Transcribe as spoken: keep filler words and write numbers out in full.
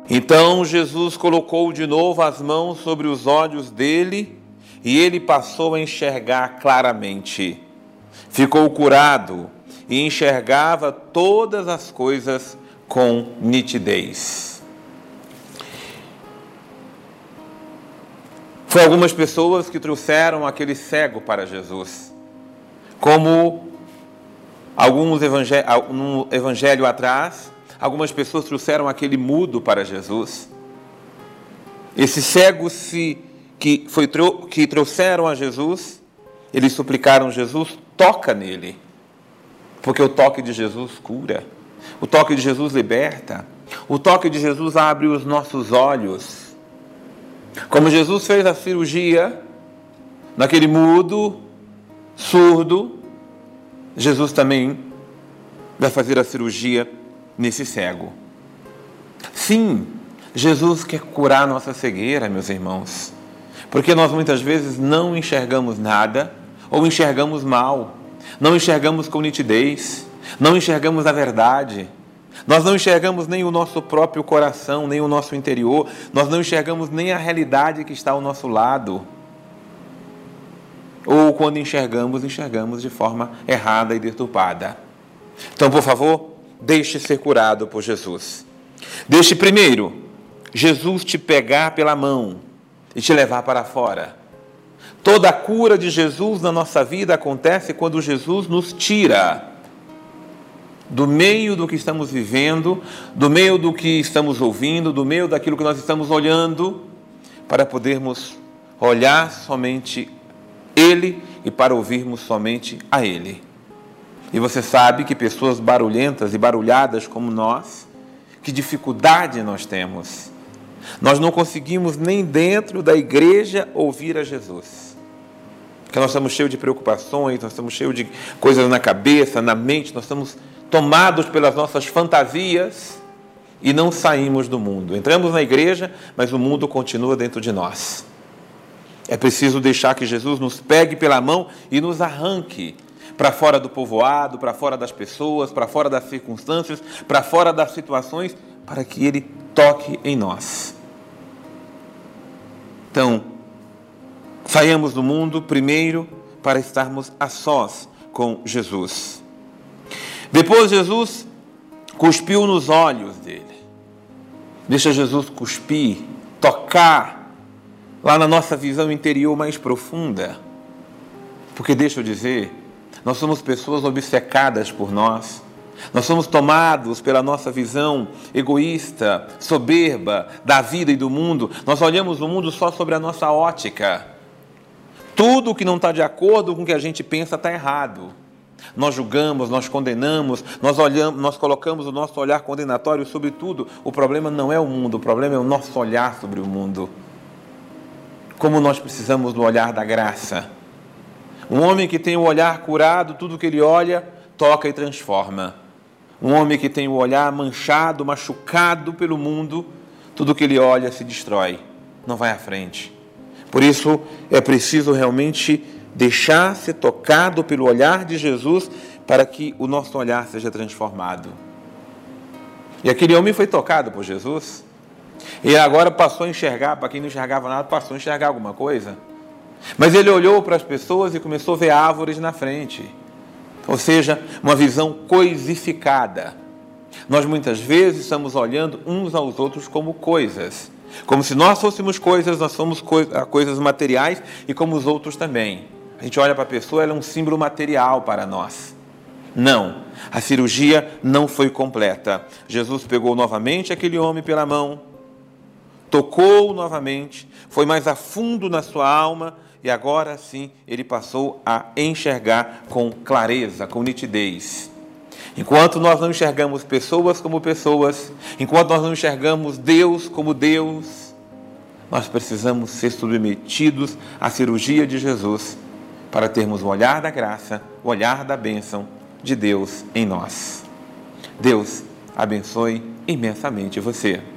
Então Jesus colocou de novo as mãos sobre os olhos dele e ele passou a enxergar claramente. Ficou curado e enxergava todas as coisas com nitidez. Foi algumas pessoas que trouxeram aquele cego para Jesus. Como alguns evangé- no evangelho atrás, algumas pessoas trouxeram aquele mudo para Jesus. Esses cegos se, que, foi, que trouxeram a Jesus, eles suplicaram: Jesus, toca nele. Porque o toque de Jesus cura. O toque de Jesus liberta. O toque de Jesus abre os nossos olhos. Como Jesus fez a cirurgia naquele mudo, surdo, Jesus também vai fazer a cirurgia nesse cego. Sim, Jesus quer curar nossa cegueira, meus irmãos. Porque nós muitas vezes não enxergamos nada ou enxergamos mal. Não enxergamos com nitidez. Não enxergamos a verdade. Nós não enxergamos nem o nosso próprio coração, nem o nosso interior. Nós não enxergamos nem a realidade que está ao nosso lado. Ou quando enxergamos, enxergamos de forma errada e deturpada. Então, por favor, deixe ser curado por Jesus. Deixe primeiro Jesus te pegar pela mão e te levar para fora. Toda a cura de Jesus na nossa vida acontece quando Jesus nos tira do meio do que estamos vivendo, do meio do que estamos ouvindo, do meio daquilo que nós estamos olhando, para podermos olhar somente Ele e para ouvirmos somente a Ele. E você sabe que pessoas barulhentas e barulhadas como nós, que dificuldade nós temos. Nós não conseguimos nem dentro da igreja ouvir a Jesus. Porque nós estamos cheios de preocupações, nós estamos cheios de coisas na cabeça, na mente, nós estamos tomados pelas nossas fantasias e não saímos do mundo. Entramos na igreja, mas o mundo continua dentro de nós. É preciso deixar que Jesus nos pegue pela mão e nos arranque para fora do povoado, para fora das pessoas, para fora das circunstâncias, para fora das situações, para que Ele toque em nós. Então, saiamos do mundo primeiro para estarmos a sós com Jesus. Depois Jesus cuspiu nos olhos dele. Deixa Jesus cuspir, tocar lá na nossa visão interior mais profunda. Porque deixa eu dizer, nós somos pessoas obcecadas por nós. Nós somos tomados pela nossa visão egoísta, soberba da vida e do mundo. Nós olhamos o mundo só sobre a nossa ótica. Tudo que não está de acordo com o que a gente pensa está errado. Nós julgamos, nós condenamos, nós olhamos, nós colocamos o nosso olhar condenatório sobre tudo. O problema não é o mundo, o problema é o nosso olhar sobre o mundo. Como nós precisamos do olhar da graça. Um homem que tem o olhar curado, tudo que ele olha, toca e transforma. Um homem que tem o olhar manchado, machucado pelo mundo, tudo que ele olha se destrói, não vai à frente. Por isso é preciso realmente deixar ser tocado pelo olhar de Jesus para que o nosso olhar seja transformado. E aquele homem foi tocado por Jesus. E agora passou a enxergar, para quem não enxergava nada, passou a enxergar alguma coisa. Mas ele olhou para as pessoas e começou a ver árvores na frente. Ou seja, uma visão coisificada. Nós muitas vezes estamos olhando uns aos outros como coisas. Como se nós fôssemos coisas, nós somos coisas materiais e como os outros também. A gente olha para a pessoa, ela é um símbolo material para nós. Não, a cirurgia não foi completa. Jesus pegou novamente aquele homem pela mão, tocou novamente, foi mais a fundo na sua alma e agora sim ele passou a enxergar com clareza, com nitidez. Enquanto nós não enxergamos pessoas como pessoas, enquanto nós não enxergamos Deus como Deus, nós precisamos ser submetidos à cirurgia de Jesus para termos o olhar da graça, o olhar da bênção de Deus em nós. Deus abençoe imensamente você.